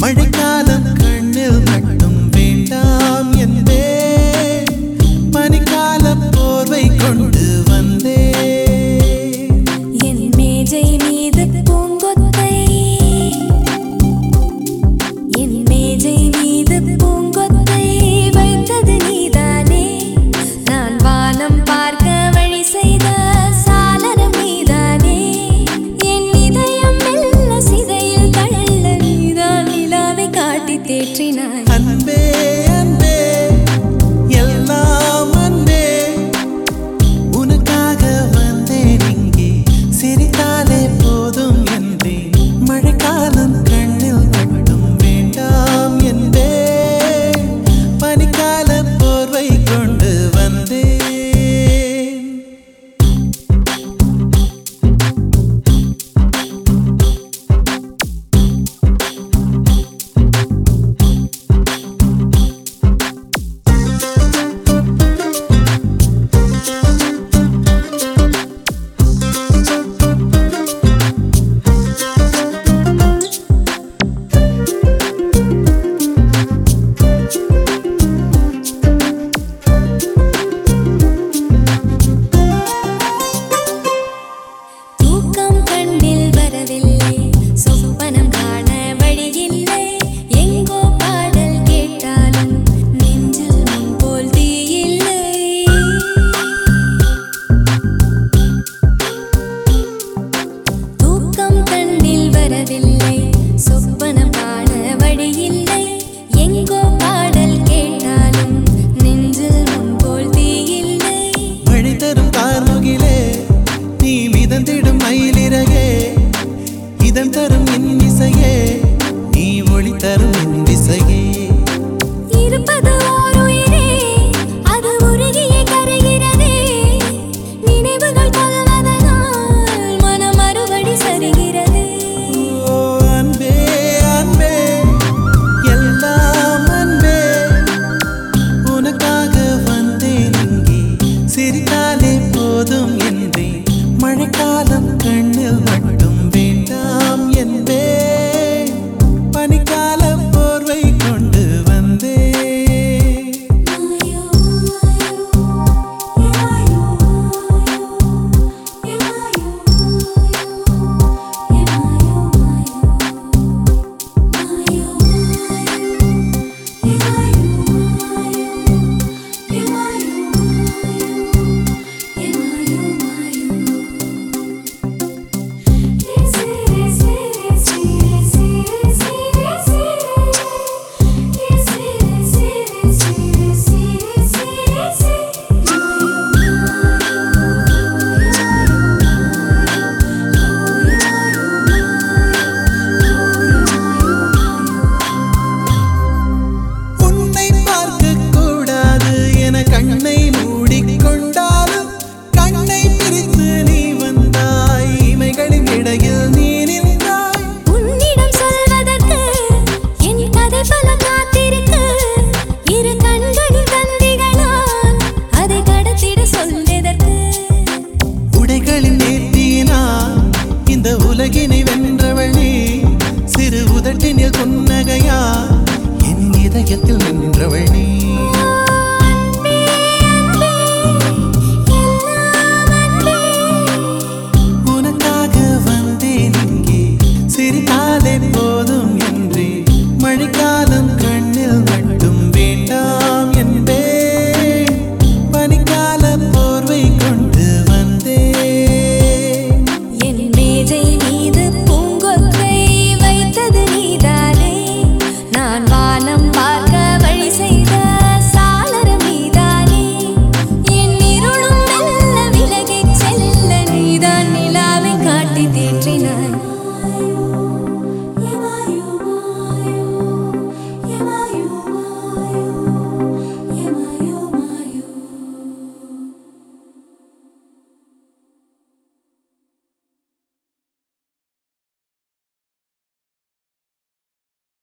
மழைக்காலம் கண்ணில் மட்டும் வேண்டாம் என்பே பனிக்கால போர்வை கொண்டு வந்தே என் மேஜை மீது பூங்கொத்தை என் மேஜை மீது பூங்கொத்தை வைத்தது நீதானே நான் வானம் பார்க்க வழி செய்த சாளரம் நீதானே என் இதயம் மெல்ல சிதையில் தள்ள நீதான் நிலாவை காட்டி தேற்றினாய் அன்பே அன்பே எல்லாம் அன்பே உனக்காக வந்தேன் இங்கே சிரித்தாலே போதும் என்றேன் மழைக்காலம் கண்ணில் மட்டும் வேண்டாம் என்பே பனிக்கால போர்வை கொண்டு வந்தேன் தூக்கம் கண்ணில் வரவில்லை சொப்பனம் காண வழியில்லை எங்கோ பாடல் கேட்டாலும் நெஞ்சில் முன் போல் தீயில்லை தூக்கம் கண்ணில் வரவில்லை சொப்பனம் காண வழியில்லை எங்கோ பாடல் கேட்டாலும் நெஞ்சில் முன் போல் தீயில்லை மழை தரும் கார்முகிலே நீ மிதந்திடும் மயிலிறகே இதன் தரும் என் இசையே நீ ஒளி தரும் என் திசையே இருப்பது ஓர் உயிரே அது உருகியே கரைகிறதே நினைவுகள் கொள்வதனால் மனம் மறுபடி சரிகிறது ஓ அன்பே அன்பே எல்லாம் அன்பே உனக்காக வந்தேன் இங்கே சிரித்தாலே போதும் என்றேன் மழைக்காலம் கண்ணில் மட்டும் வேண்டாம் என்பே பனிக்கால போர்வை கொண்டு வந்தேன் மாயோ மாயோ உன்னை பார்க்கக் கூடாது என கண்ணை மூடிக்கொண்டாலும் கண்ணை பிரித்து நீ வந்தாய் இமைகளின் இடையில் நீ நின்றாய் உன்னிடம் சொல்வதற்கு என் கதை பல காத்திருக்கு இரு கண்களின் தந்திகளால் அதை கடத்திட சொல்வதற்கு உடைகளின் நேர்த்தியினால் இந்த உலகினை வென்றவள் நீ சிறு உதட்டினில் புன்னகையா என் இதயத்தில் நின்றவள் நீ அன்பே அன்பே எல்லாம் அன்பே உனக்காக வந்தேன் இங்கே சிரித்தாலே போதும் என்றே மழைக்காலம் கண்ணில் மட்டும் வேண்டாம் என்பே பனிக்கால போர்வை கொண்டு வந்தேன் என் மேஜை மீது